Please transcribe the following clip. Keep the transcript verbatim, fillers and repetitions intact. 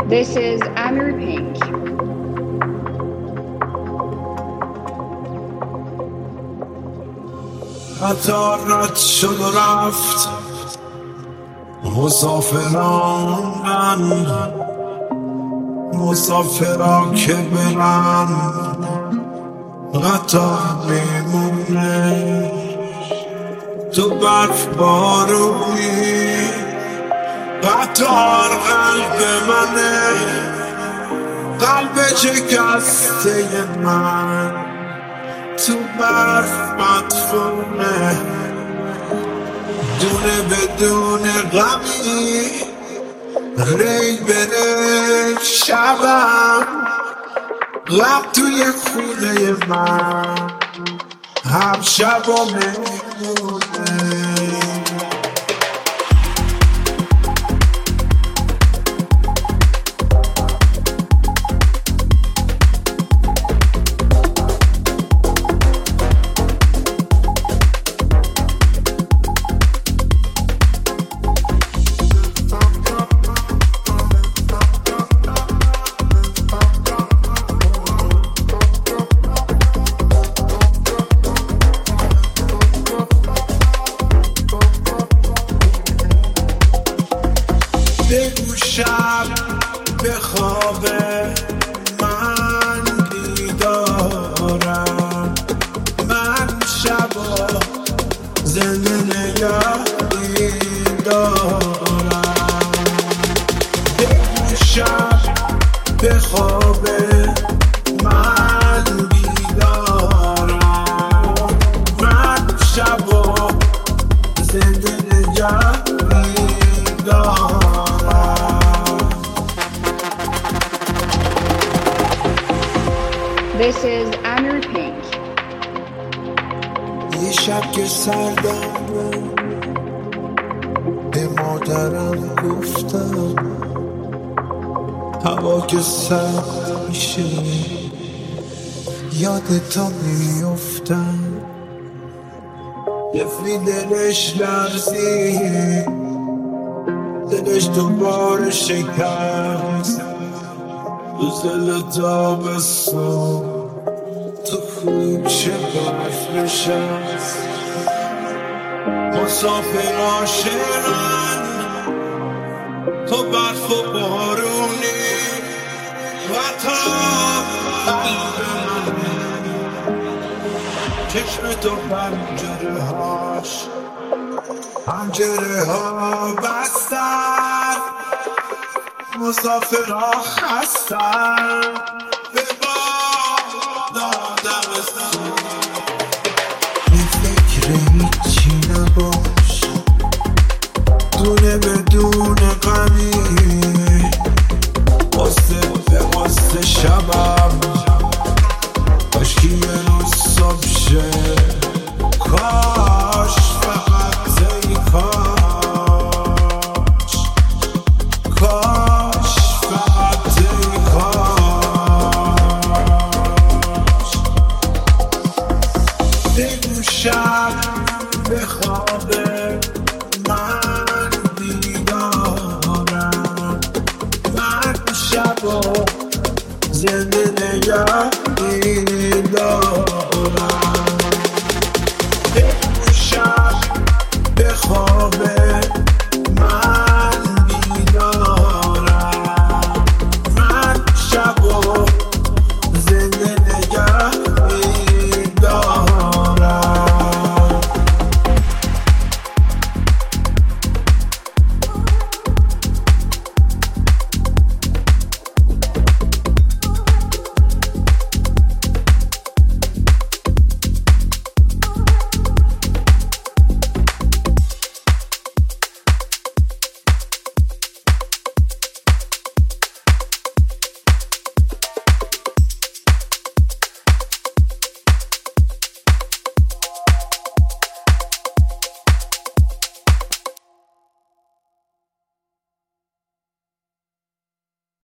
This is Amir Pink. قطار رد شد و رفت، مسافران من مسافران که برن، قطار میمونه تو برف بارونی. قطار قلب منه، قلب شکسته من تو برف مدفونه، دونه بدون غمی ری بره شبم، غم توی خونه من هم شب و میمونه. بگو شب به خوابه من بیدارم، من شبا زنده نگه دارم. بگو شب به خوابه من بیدارم، من شبا زنده نگه دارم. This is Amir Pink. یه شب که سردم به مادرم گفتم، هوا که سرد میشه یادتا میفتم. طفلی دلش لرزید، دلش دوباره شکست تو دل تابستون، تو کوچه برف نشست. مسافر عاشقن تو برف و بارونی، قطار قلب من چشم تو پنجره هاش پنجره ها بستن، مسافر ها خستن به باد دمستان. بی فکر هیچی نباش، دونه بدون غمی قصه به قصه شبم، کاشکی یه روز صبح شه، کاش فقط ای کاش، کاش فقط ای کاش. بگو شب به خوابه من بیدارم، من شبا زنده نگه می‌دارم.